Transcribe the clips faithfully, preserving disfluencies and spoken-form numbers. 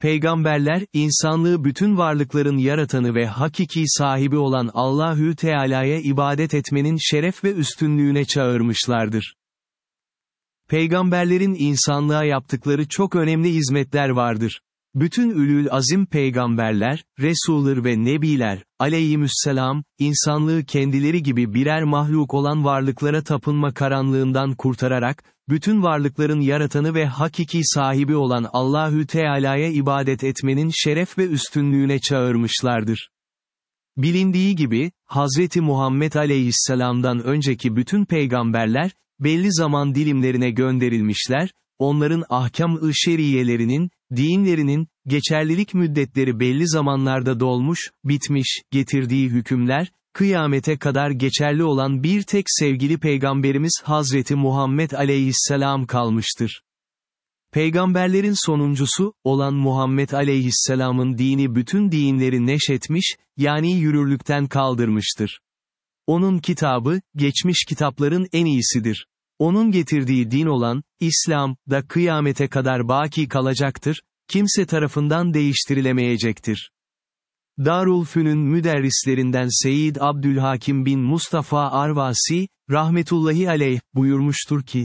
Peygamberler, insanlığı bütün varlıkların yaratanı ve hakiki sahibi olan Allahü Teala'ya ibadet etmenin şeref ve üstünlüğüne çağırmışlardır. Peygamberlerin insanlığa yaptıkları çok önemli hizmetler vardır. Bütün ülül azim peygamberler, resuller ve nebiler, aleyhisselam, insanlığı kendileri gibi birer mahluk olan varlıklara tapınma karanlığından kurtararak, bütün varlıkların yaratanı ve hakiki sahibi olan Allahü Teala'ya ibadet etmenin şeref ve üstünlüğüne çağırmışlardır. Bilindiği gibi, Hazreti Muhammed aleyhisselamdan önceki bütün peygamberler, belli zaman dilimlerine gönderilmişler, onların ahkam-ı şeriyelerinin, dinlerinin, geçerlilik müddetleri belli zamanlarda dolmuş, bitmiş, getirdiği hükümler, kıyamete kadar geçerli olan bir tek sevgili peygamberimiz Hazreti Muhammed aleyhisselam kalmıştır. Peygamberlerin sonuncusu, olan Muhammed aleyhisselamın dini bütün dinleri neşetmiş, yani yürürlükten kaldırmıştır. Onun kitabı, geçmiş kitapların en iyisidir. Onun getirdiği din olan, İslam, da kıyamete kadar baki kalacaktır, kimse tarafından değiştirilemeyecektir. Darülfünun müderrislerinden Seyyid Abdülhakim bin Mustafa Arvasi, rahmetullahi aleyh, buyurmuştur ki,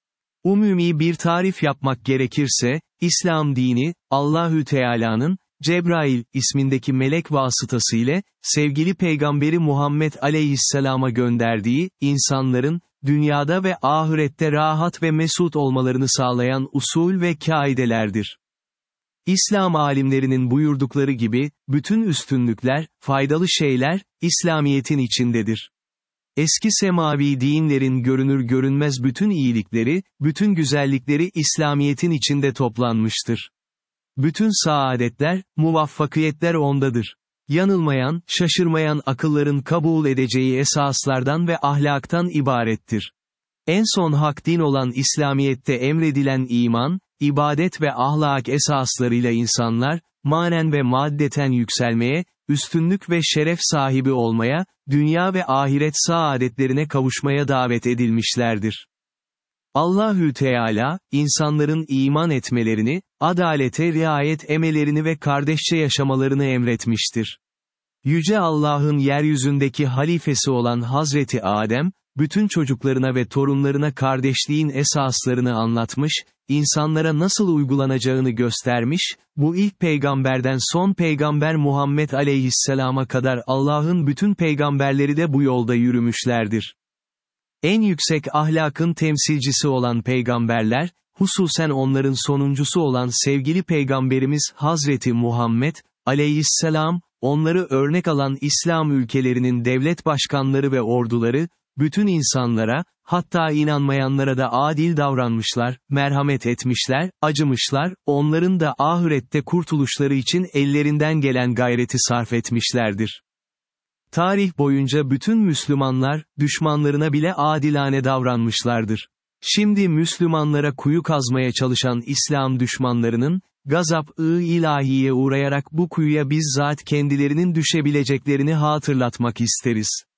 umumi bir tarif yapmak gerekirse, İslam dini, Allahü Teala'nın, Cebrail ismindeki melek vasıtasıyla, sevgili peygamberi Muhammed aleyhisselama gönderdiği, insanların, dünyada ve ahirette rahat ve mesut olmalarını sağlayan usul ve kaidelerdir. İslam alimlerinin buyurdukları gibi, bütün üstünlükler, faydalı şeyler, İslamiyet'in içindedir. Eski semavi dinlerin görünür görünmez bütün iyilikleri, bütün güzellikleri İslamiyet'in içinde toplanmıştır. Bütün saadetler, muvaffakiyetler ondadır. Yanılmayan, şaşırmayan akılların kabul edeceği esaslardan ve ahlaktan ibarettir. En son hak din olan İslamiyet'te emredilen iman, ibadet ve ahlak esaslarıyla insanlar, manen ve maddeten yükselmeye, üstünlük ve şeref sahibi olmaya, dünya ve ahiret saadetlerine kavuşmaya davet edilmişlerdir. Allahü Teala, insanların iman etmelerini, adalete riayet emelerini ve kardeşçe yaşamalarını emretmiştir. Yüce Allah'ın yeryüzündeki halifesi olan Hazreti Adem, bütün çocuklarına ve torunlarına kardeşliğin esaslarını anlatmış, insanlara nasıl uygulanacağını göstermiş, bu ilk peygamberden son peygamber Muhammed aleyhisselama kadar Allah'ın bütün peygamberleri de bu yolda yürümüşlerdir. En yüksek ahlakın temsilcisi olan peygamberler, hususen onların sonuncusu olan sevgili peygamberimiz Hazreti Muhammed, aleyhisselam, onları örnek alan İslam ülkelerinin devlet başkanları ve orduları, bütün insanlara, hatta inanmayanlara da adil davranmışlar, merhamet etmişler, acımışlar, onların da ahirette kurtuluşları için ellerinden gelen gayreti sarf etmişlerdir. Tarih boyunca bütün Müslümanlar, düşmanlarına bile adilane davranmışlardır. Şimdi Müslümanlara kuyu kazmaya çalışan İslam düşmanlarının, gazap-ı ilahiye uğrayarak bu kuyuya bizzat kendilerinin düşebileceklerini hatırlatmak isteriz.